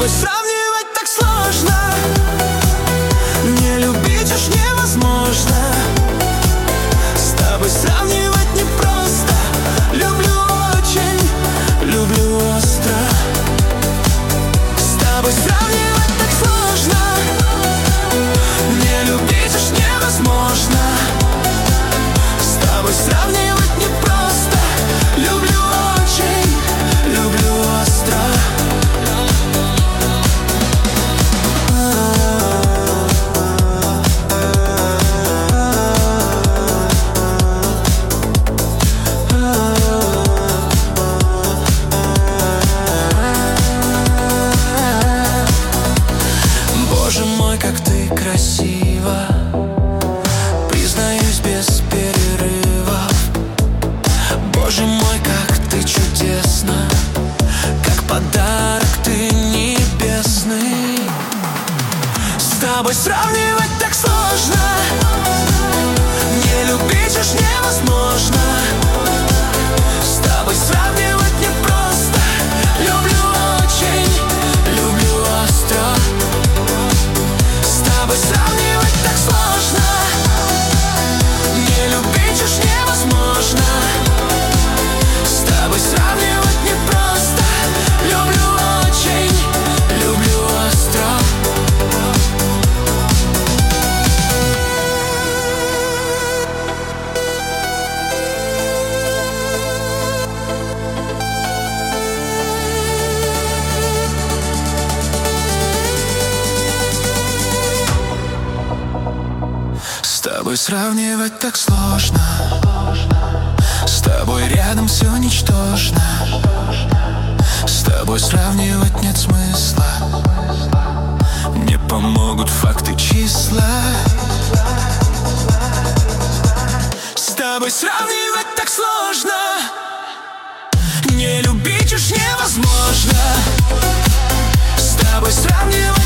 тобой сравнивать так сложно. Не любить уж невозможно. С тобой сравнивать непросто. Люблю очень, люблю остро. С тобой сравнивать так сложно. Не любить уж невозможно. С тобой сравнивать непросто. Люблю очень, люблю остро. Боже мой, как ты красива, признаюсь без перерывов. Боже мой, как ты чудесна, как подарок ты небесный. С тобой сравнивать так сложно. Не любить уж невозможно. С тобой сравнивать непросто. Люблю очень, люблю остро. С тобой сравнивать так сложно. Не любить уж невозможно. С тобой сравнивать непросто. Люблю очень, люблю остро. С тобой сравнивать так сложно. С тобой рядом все ничтожно. С тобой сравнивать нет смысла. Не помогут факты, числа. С тобой сравнивать так сложно. Не любить уж невозможно. С тобой сравнивать